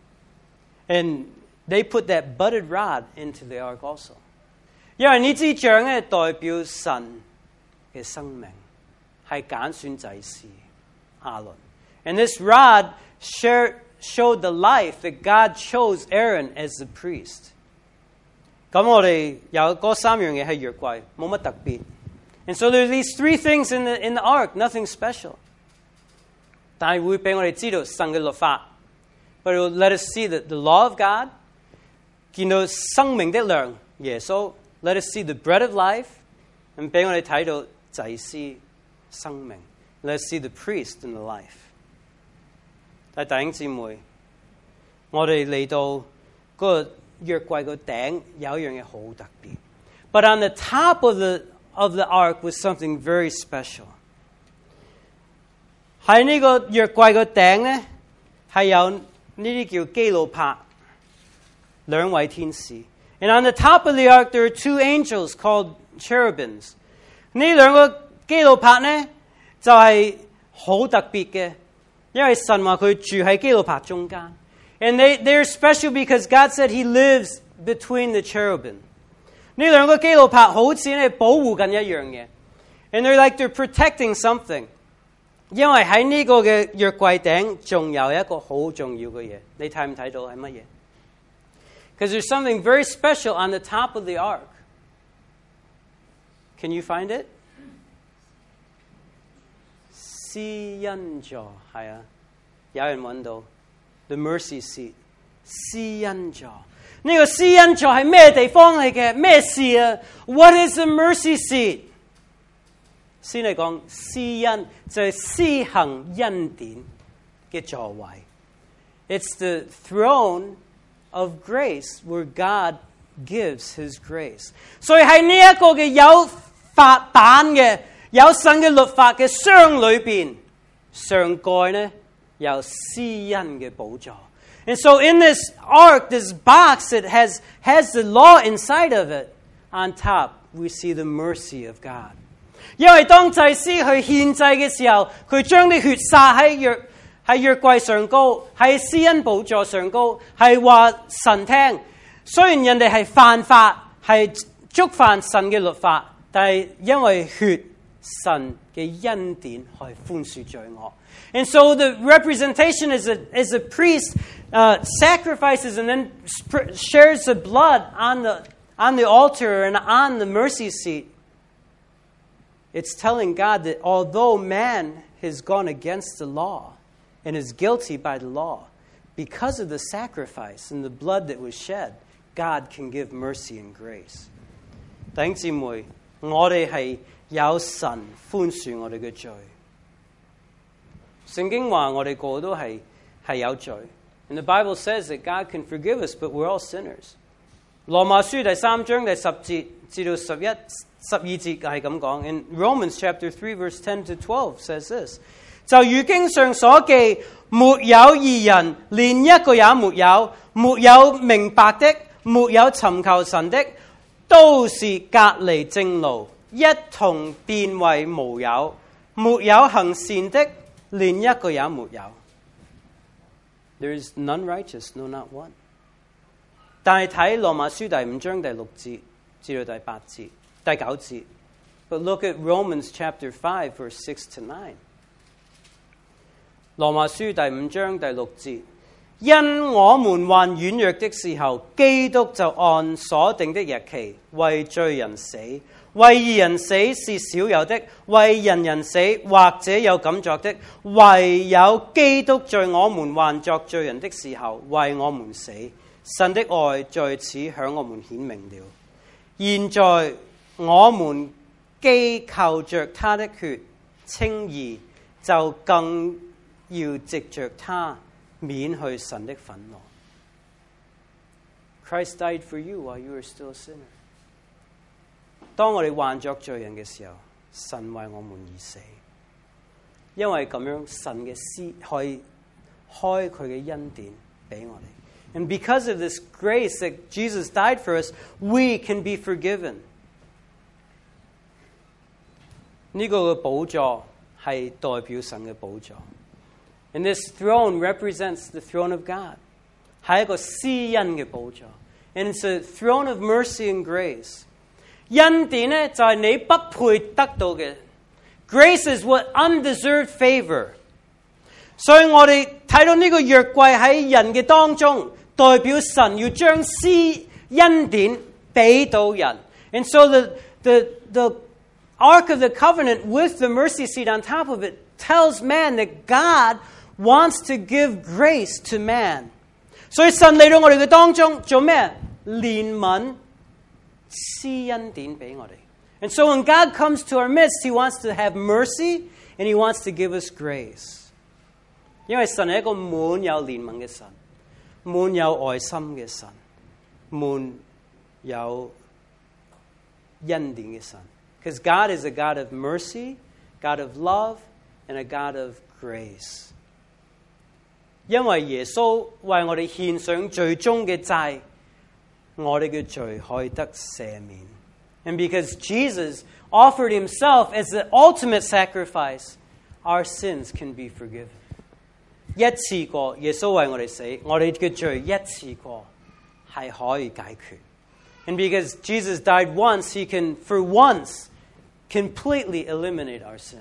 and they put that budded rod into the ark also. 因為呢支杖咧代表神嘅生命，係揀選祭司亞倫。And this rod showed the life that God chose Aaron as the priest. 咁我哋有嗰3樣嘢係約櫃，冇乜特別。And so there are these 3 things in the ark, nothing special. 但係會俾我哋知道神嘅律法。But it will let us see the law of God, 見到生命的糧耶穌。Let us see the bread of life, and 俾我哋睇到祭司生命。Let us see the priest in the life. 但係弟兄姊妹，我哋嚟到嗰個約櫃個頂有一樣嘢好特別。But on the top of the ark was something very special. 喺呢個約櫃個頂咧係有呢啲叫基路伯2位天使。And on the top of the ark, there are 2 angels called cherubims. 呢2個基路伯呢，就係好特別嘅，因為神話佢住喺基路伯中間。And they're special because God said He lives between the cherubim. 呢兩個基路伯好似咧保護緊一樣嘢 ，and they're like they're protecting something. 因為喺呢個嘅約櫃頂仲有一個好重要嘅嘢，你睇唔睇到係乜嘢？ Because there's something very special on the top of the ark. Can you find it? 施恩座係啊，有人揾到 The mercy seat. 施恩座呢個施恩座係咩地方嚟嘅？咩事啊 ？What is the mercy seat？ 先嚟講施恩就係施行恩典嘅座位。It's the throne of grace where God gives His grace。所以喺呢一個嘅有法版嘅有神嘅律法嘅箱裏邊，上蓋呢有施恩嘅寶座。And so in this ark, this box, it has the law inside of it. On top, we see the mercy of God. 因為當祭司去獻祭嘅時候，佢將啲血灑喺約櫃上高，喺施恩寶座上高，係話神聽。雖然人哋係犯法，係觸犯神嘅律法，但係因為血，神嘅恩典可以寬恕罪惡。And so the representation is a priest sacrifices and then shares the blood on the altar and on the mercy seat. It's telling God that although man has gone against the law and is guilty by the law, because of the sacrifice and the blood that was shed, God can give mercy and grace. 弟兄姊妹，我哋係有神寬恕我哋嘅罪。聖經話我哋個個都係有罪。And the Bible says that God can forgive us, but we're all sinners. 羅馬書第3章第10節至到12節係咁講。In Romans chapter 3 verse 10 to 12 says this. 就如經上所記，沒有義人，連一個也沒有，沒有明白的，沒有尋求神的，都是隔離正路，一同變為無有，沒有行善的，連一個也沒有。There is none righteous, no not one. 但係睇羅馬書第5章第6節至到第9節。But look at Romans chapter 5 verse 6 to 9. 羅馬書第5章第6節，因我們還軟弱的時候，基督就按所定的日期為罪人死。為義人死是少有的，為人死或者有敢作的，唯有基督在我們還作罪人的時候為我們死。神的愛在此向我們顯明了。現在我們既靠着他的血稱義，就更要藉着他免去神的憤怒。Christ died for you while you were still a sinner. 當我哋還作罪人嘅時候，神為我們而死。因為咁樣，神嘅施可以開佢嘅恩典俾我哋。And because of this grace that Jesus died for us, we can be forgiven. 呢個嘅寶座係代表神嘅寶座。And this throne represents the throne of God. 係一個施恩嘅寶座。And it's a throne of mercy and grace. 恩典呢就係你不配得到嘅。Grace is what undeserved favor. 所以我哋睇到呢個約櫃喺人嘅當中，代表神要將施恩典俾到人。And so the Ark of the Covenant with the mercy seat on top of it tells man that God wants to give grace to man. 所以神嚟到我哋嘅當中做咩？憐憫。施恩典俾我哋。And so when God comes to our midst, He wants to have mercy and He wants to give us grace. 因為神係一個滿有憐憫嘅神，滿有愛心嘅神，滿有恩典嘅神。Because God is a God of mercy, God of love, and a God of grace. 因為耶穌為我哋獻上最終嘅祭。我哋嘅罪可以得赦免。And because Jesus offered Himself as the ultimate sacrifice, our sins can be forgiven. 一次過，耶穌為我哋死，我哋嘅罪一次過係可以解決。And because Jesus died once, he can, for once, completely eliminate our sin.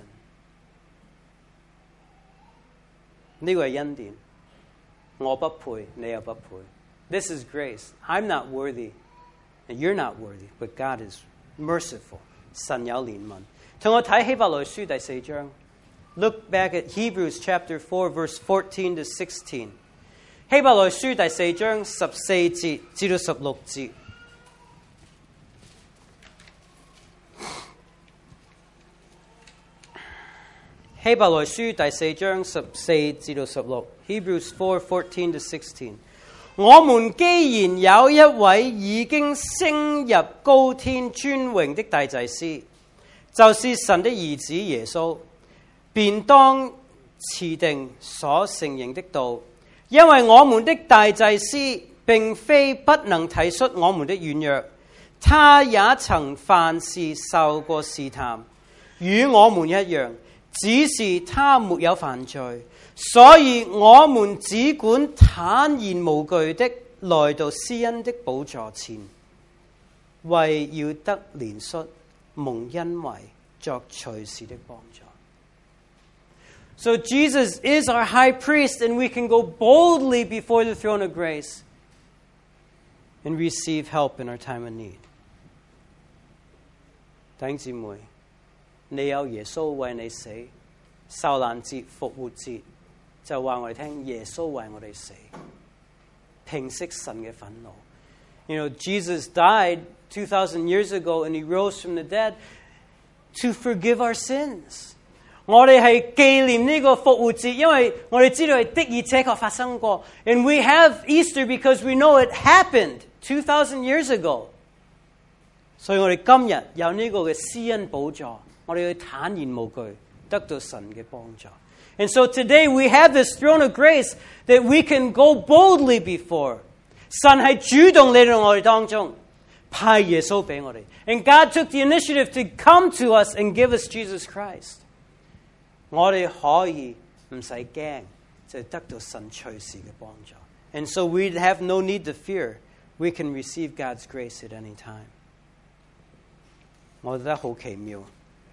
呢個係恩典，我不配，你又不配。This is grace. I'm not worthy, and you're not worthy, but God is merciful. 神有憐憫。同我睇希伯來書第4章。Look back at Hebrews chapter 4, verse 14 to 16. 希伯來書第4章14節至到16節。希伯來書第4章14至到16 Hebrews 4:14 to 16。我們既然有一位已經升入高天尊榮的大祭司，就是神的兒子耶穌，便當持定所承認的道，因為我們的大祭司並非不能體恤我們的軟弱，他也曾凡事受過試探，與我們一樣，只是他沒有犯罪，所以我們只管坦然無懼的來到施恩的寶座前，為要得憐恤，蒙恩惠，作隨時的幫助。So Jesus is our high priest, and we can go boldly before the throne of grace and receive help in our time of need. 弟兄姊妹，你有耶穌為你死，受難節、復活節就話我哋聽，耶穌為我哋死，平息神嘅憤怒。You know, Jesus died 2,000 years ago, and he rose from the dead to forgive our sins. 我哋係紀念呢個復活節，因為我哋知道係的而且確發生過。And we have Easter because we know it happened 2,000 years ago. 所以我哋今日有呢個嘅施恩寶座，我哋要坦然無懼，得到神嘅幫助。And so today we have this throne of grace that we can go boldly before. 神係主動嚟到我哋當中，派耶穌俾我哋。And God took the initiative to come to us and give us Jesus Christ. 我哋可以唔使驚，就得到神隨時嘅幫助。And so we have no need to fear. We can receive God's grace at any time. 我覺得好奇妙，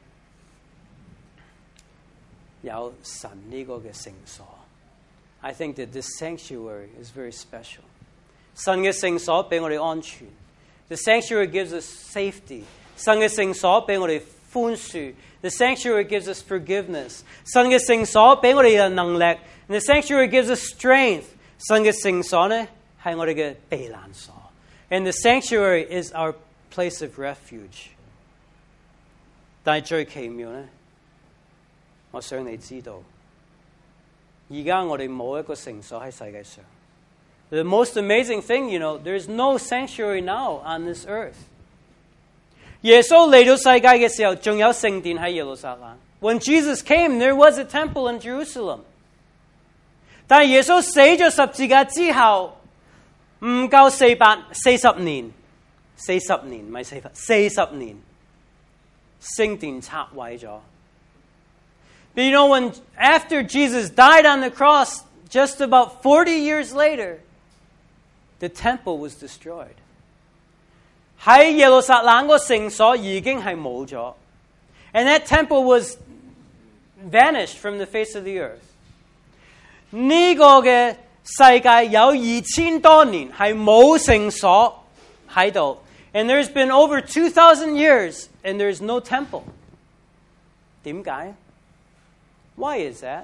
有神呢個嘅聖所。I think that this sanctuary is very special. 神嘅聖所俾我哋安全。The sanctuary gives us safety. 神嘅聖所俾我哋寬恕。The sanctuary gives us forgiveness. 神嘅聖所俾我哋嘅能力。And the sanctuary gives us strength. 神嘅聖所呢係我哋嘅避難所。And the sanctuary is our place of refuge. 但係最奇妙呢，我想你知道，而家我哋冇一個聖所喺世界上。The most amazing thing, you know, there's no sanctuary now on this earth. 耶穌嚟到世界嘅時候，仲有聖殿喺耶路撒冷。When Jesus came, there was a temple in Jerusalem. 但係耶穌死咗十字架之後，唔夠40年，唔係40年，聖殿拆毀咗。But you know, after Jesus died on the cross, just about 40 years later, the temple was destroyed. 喺耶路撒冷個聖所已經係冇咗。And that temple was vanished from the face of the earth. 呢個嘅世界有2000多年係冇聖所喺度。And there's been over 2,000 years and there's no temple. 點解？ Why is that?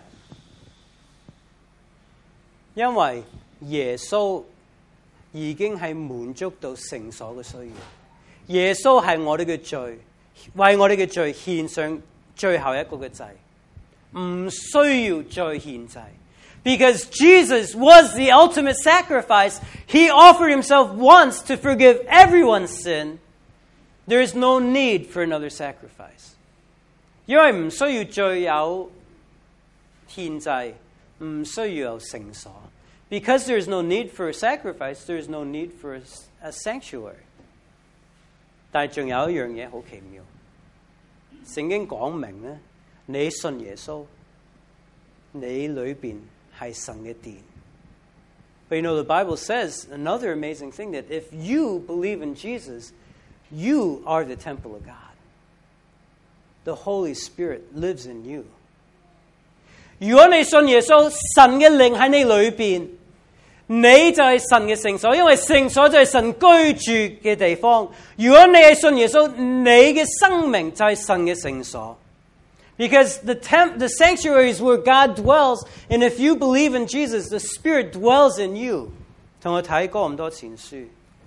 因為耶穌已經係滿足到聖所嘅需要。耶穌係我哋嘅罪，為我哋嘅罪獻上最後一個嘅祭，唔需要再獻祭。Because Jesus was the ultimate sacrifice. He offered himself once to forgive everyone's sin. There is no need for another sacrifice. 因為唔需要再有獻祭，唔需要有聖所。Because there is no need for a sacrifice, there is no need for a sanctuary. 但係仲有一樣嘢好奇妙，聖經講明咧，你信耶穌，你裏邊係神嘅殿， But the Bible says another amazing thing, that if you believe in Jesus, you are the temple of God. The Holy Spirit lives in you. 如果你信耶穌，神嘅靈喺你裏邊，你就係神嘅聖所，因為聖所就係神居住嘅地方。如果你係信耶穌，你嘅生命就係神嘅聖所。Because the sanctuary is where God dwells, and if you believe in Jesus, the Spirit dwells in you. 同我睇哥林多前書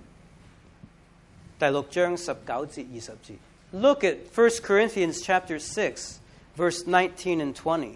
第6章19節20節。Look at 1 Corinthians chapter 6, verse 19 and 20.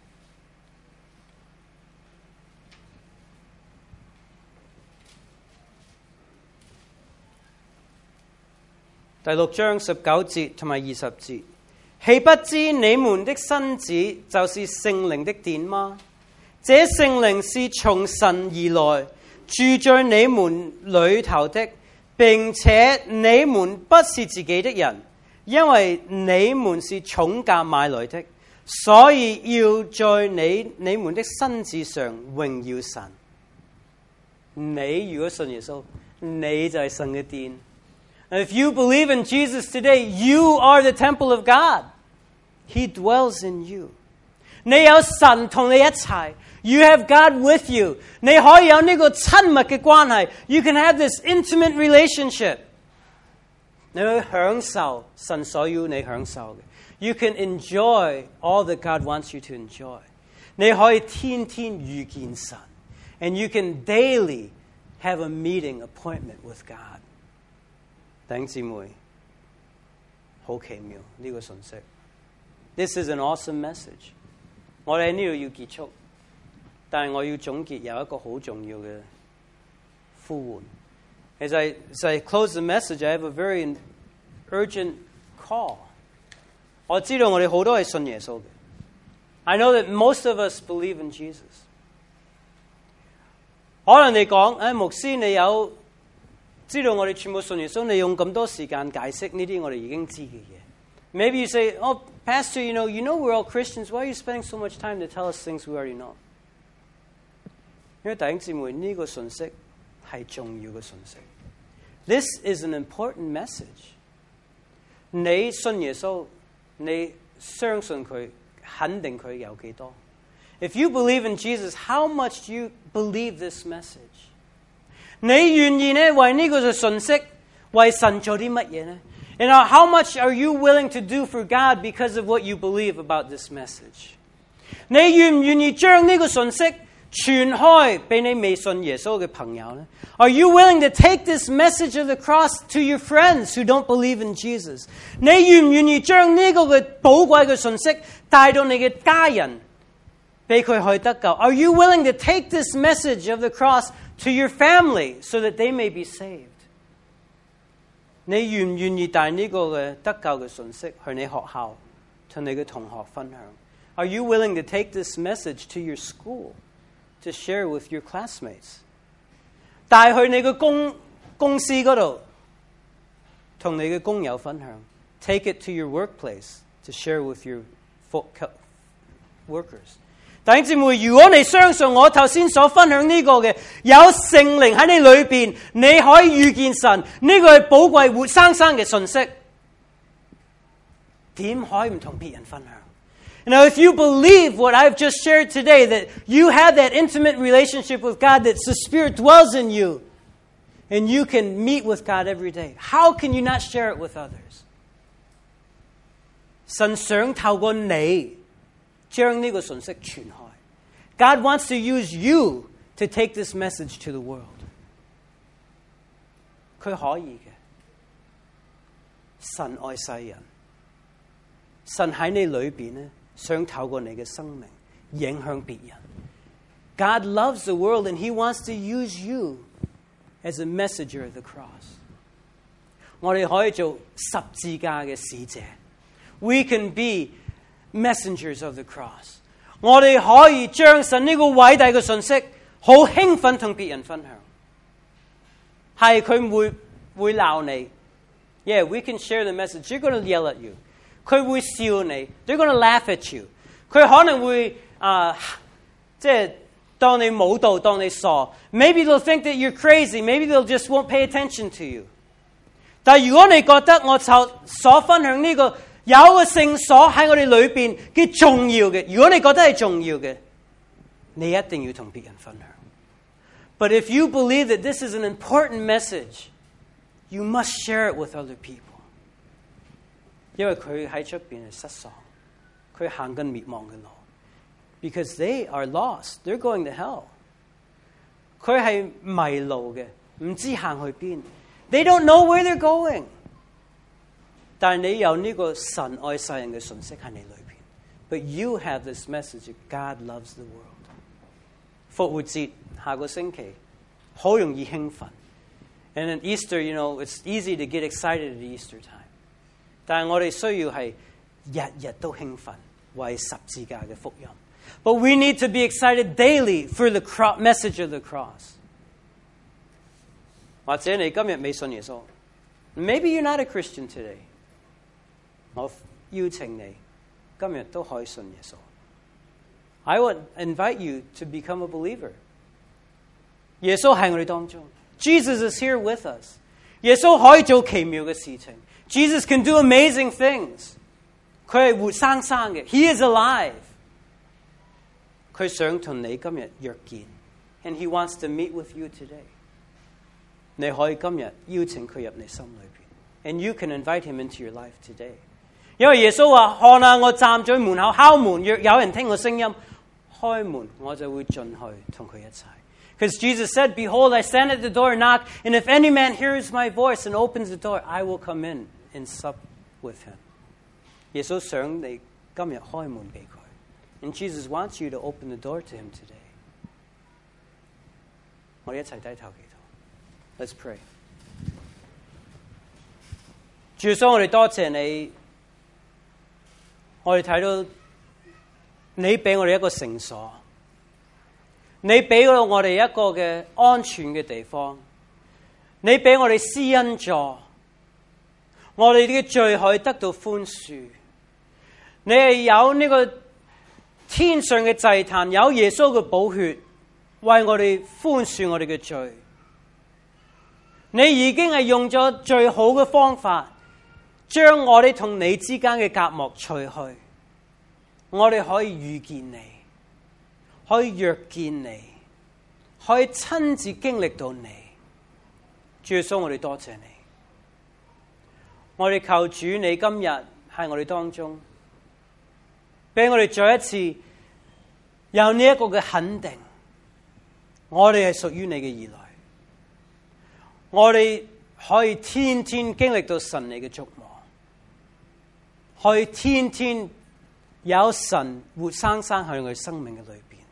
第6章19節同埋20節。豈不知你們的身子就是聖靈的殿嗎？這聖靈是從神而來，住在你們裏頭的，並且你們不是自己的人，因為你們是重價買來的，所以要在你們的身子上榮耀神。你如果信耶穌，你就係神嘅殿。If you believe in Jesus today, you are the temple of God. He dwells in you. 你有神同你一齊。You have God with you. 你可以有呢個親密嘅關係。You can have this intimate relationship. 你去享受神所要你享受嘅。You can enjoy all that God wants you to enjoy. 你可以天天遇見神。And you can daily have a meeting appointment with God. 弟兄姊妹，好奇妙呢個信息。This is an awesome message. 我哋喺呢度要結束，但係我要總結有一個好重要嘅呼喚。As I close the message, I have a very urgent call. 我知道我哋好多係信耶穌嘅。I know that most of us believe in Jesus. 可能你講，牧師你有知道我哋全部信耶穌，你用咁多時間解釋呢啲我哋已經知嘅嘢。Maybe you say, oh, Pastor, you know we're all Christians. Why are you spending so much time to tell us things we already know? 因為弟兄姊妹，呢個信息係重要嘅信息。This is an important message. 你信耶穌，你相信佢，肯定佢有幾多？ If you believe in Jesus, how much do you believe this message? 你願意呢為呢個信息為神做啲乜嘢呢？ And how much are you willing to do for God because of what you believe about this message? 你願唔願意將呢個信息傳開俾你未信耶穌嘅朋友呢？ Are you willing to take this message of the cross to your friends who don't believe in Jesus? 你願唔願意將呢個嘅寶貴嘅信息帶到你嘅家人，俾佢去得救？ Are you willing to take this message of the cross to your family so that they may be saved? 你願唔願意帶呢個嘅得救嘅信息去你學校同你嘅同學分享？ Are you willing to take this message to your school to share with your classmates? 帶去你嘅公司嗰度同你嘅工友分享。Take it to your workplace to share with your workers. 弟兄姊妹，如果你相信我頭先所分享呢個嘅，有聖靈喺你裏邊，你可以遇見神，呢個係寶貴活生生嘅信息，點可以唔同別人分享？ Now, if you believe what I've just shared today, that you have that intimate relationship with God, that the Spirit dwells in you, and you can meet with God every day, how can you not share it with others? 神想透過你將呢個信息傳開。God wants to use you to take this message to the world. 佢可以嘅。神愛世人，神喺你裏邊呢，想透過你嘅生命影響別人。God loves the world and He wants to use you as a messenger of the cross. 我哋可以做十字架嘅使者。We can be messengers of the cross. 我哋可以將神呢個偉大嘅信息好興奮同別人分享。係佢會鬧你。Yeah, we can share the message. They're going to yell at you. 佢會笑你。They're going to laugh at you. 佢可能會即係當你冇道，當你傻。Maybe they'll think that you're crazy. Maybe they'll just won't pay attention to you. 但係如果你覺得我所分享呢個有個聖所喺我哋裏邊幾重要嘅，如果你覺得係重要嘅，你一定要同別人分享。But if you believe that this is an important message, you must share it with other people. 因為佢喺出邊係失喪，佢行緊滅亡嘅路。Because they are lost. They're going to hell. 佢係迷路嘅，唔知行去邊。They don't know where they're going. 但係你有呢個神愛世人嘅信息喺你裏邊。But you have this message that God loves the world. 復活節下個星期好容易興奮。And at Easter, it's easy to get excited at Easter time. 但係我哋需要係日日都興奮，為十字架嘅福音。But we need to be excited daily for the message of the cross. 或者你今日未信耶穌 Maybe you're not a Christian today. 我邀請你今日都可以信耶穌。I would invite you to become a believer. 耶穌喺我哋當中。Jesus is here with us. 耶穌可以做奇妙嘅事情。Jesus can do amazing things. 佢係活生生嘅。He is alive. 佢想同你今日約見。And he wants to meet with you today. 你可以今日邀請佢入你心裏邊。And you can invite him into your life today. 因為耶穌話：看啊，我站在門口敲門，若有人聽我聲音，開門，我就會進去同佢一齊。Because Jesus said, Behold, I stand at the door and knock, and if any man hears my voice and opens the door, I will come in and sup with him. 耶穌想你今日開門俾佢。And Jesus wants you to open the door to him today. 我哋一齊低頭祈禱。Let's pray. 主耶穌，我哋多謝你。我哋睇到你俾我哋一個聖所，你俾到我哋一個嘅安全嘅地方，你俾我哋施恩座，我哋嘅罪可以得到寬恕。你係有呢個天上嘅祭壇，有耶穌嘅寶血為我哋寬恕我哋嘅罪。你已經係用咗最好嘅方法，將我哋同你之間嘅隔膜除去，我哋可以遇見你，可以約見你，可以親自經歷到你。主耶穌，我哋多謝你。我哋求主，你今日喺我哋當中，俾我哋再一次有呢一個嘅肯定，我哋係屬於你嘅兒女，我哋可以天天經歷到神你嘅觸摸，可以天天有神活生生喺我哋生命嘅裏邊。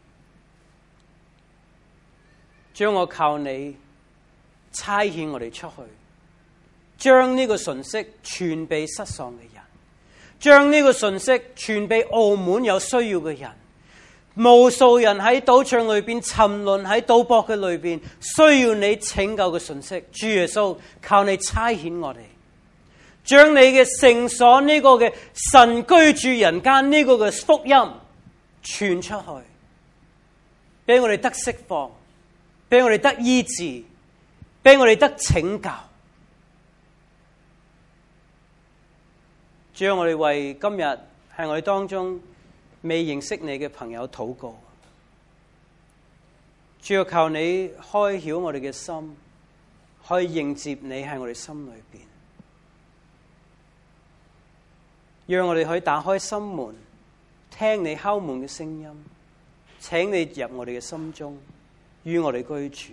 將我靠你差遣我哋出去，將呢個信息傳俾失喪嘅人，將呢個信息傳俾澳門有需要嘅人。無數人喺賭場裏邊沉淪，喺賭博嘅裏邊需要你拯救嘅信息。主耶穌，靠你差遣我哋，將你嘅聖所呢個嘅神居住人間呢個嘅福音傳出去，俾我哋得釋放，俾我哋得醫治，俾我哋得拯救。主啊，我哋為今日係我哋當中未認識你嘅朋友禱告。主要求你開曉我哋嘅心，可以迎接你喺我哋心裏邊，讓我哋可以打開心門，聽你敲門嘅聲音，請你入我哋嘅心中，與我哋居住，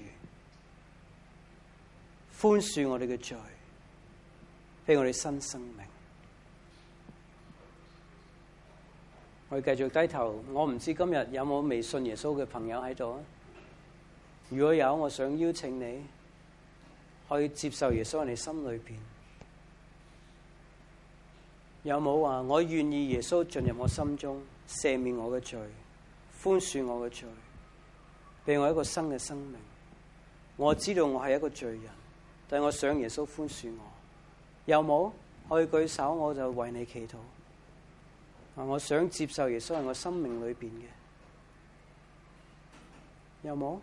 寬恕我哋嘅罪，俾我哋新生命。我哋繼續低頭。我唔知今日有冇未信耶穌嘅朋友喺度啊？如果有，我想邀請你可以接受耶穌喺你心裏邊。有冇話我願意耶穌進入我心中，赦免我嘅罪，寬恕我嘅罪，俾我一個新嘅生命？我知道我係一個罪人，但我想耶穌寬恕我。有冇？可以舉手，我就為你祈禱。我想接受耶穌喺我生命裏邊嘅。 有冇？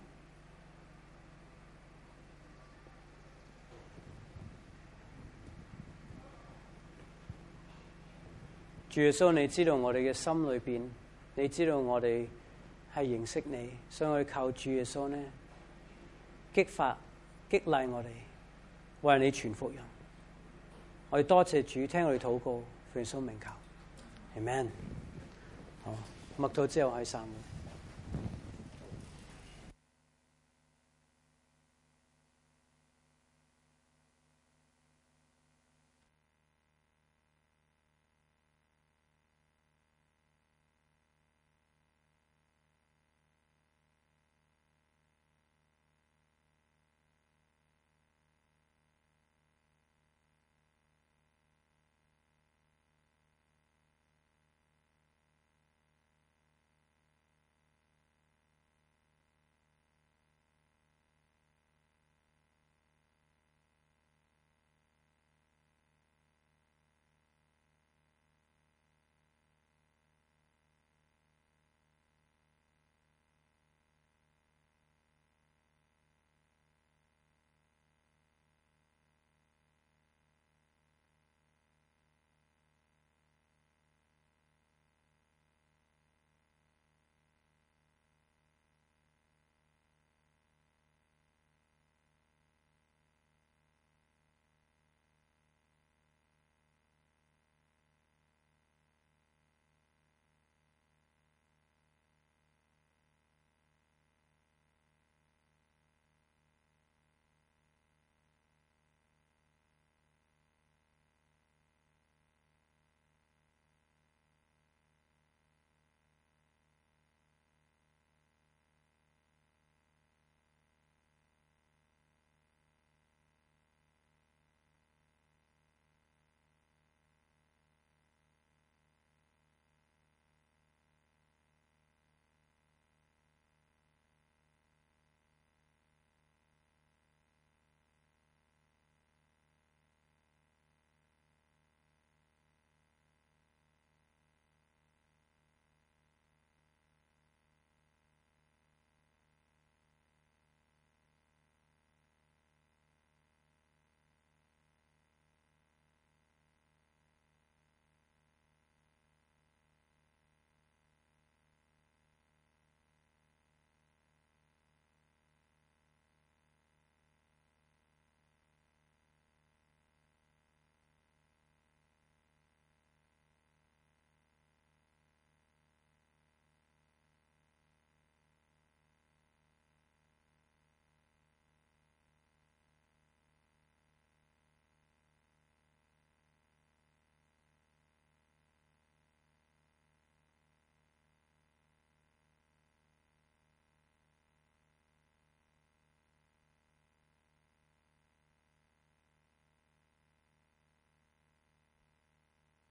主耶穌，你知道我哋嘅心裏邊，你知道我哋係認識你，所以我哋靠主耶穌呢，激勵我哋，為你傳福音。我哋多謝主，聽我哋禱告，奉耶穌名求，Amen。好，默禱之後喺散會。